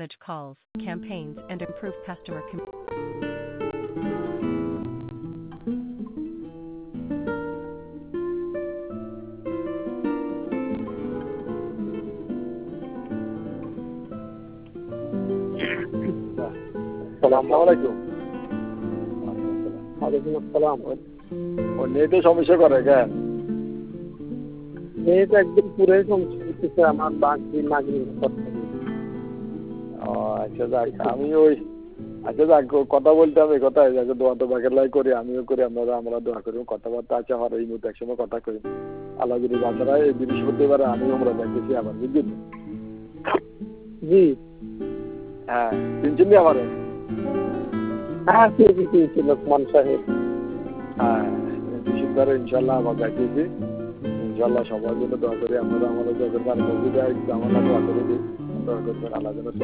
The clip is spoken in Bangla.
manage calls, campaigns, and improve customer আসসালামু আলাইকুম। ওয়ালাইকুম আসসালাম। ও নেটে সমস্যা করে কেন? নেট একদম পুরোই সমস্যা হচ্ছে আমার বাকি নাগরিক করতে। ও আচ্ছা যাক, আমি ওই আচ্ছা যাক কথা বলতে হবে, কথায় যাকে দোয়া তো বাকের লাই করি, আমিও করি, আমরা দোয়া করি, কথাবার্তা আছে আমার এই মুহূর্তে একসময় কথা করি। আল্লাহ যদি বাচ্চারা এই বৃহস্পতিবার আমিও আমরা দেখতেছি আবার, বুঝলি? জি হ্যাঁ চিনছেন আমার? হ্যাঁ লোকমান সাহেব। হ্যাঁ বৃহস্পতিবার ইনশাল্লাহ আবার দেখতেছি। ইনশাল্লাহ সবার জন্য দোয়া করি, আপনারা আমাদের দোয়া করবেন। আর মসজিদে আমার দোয়া করে দিই, দোয়া করবেন আল্লাহ যেন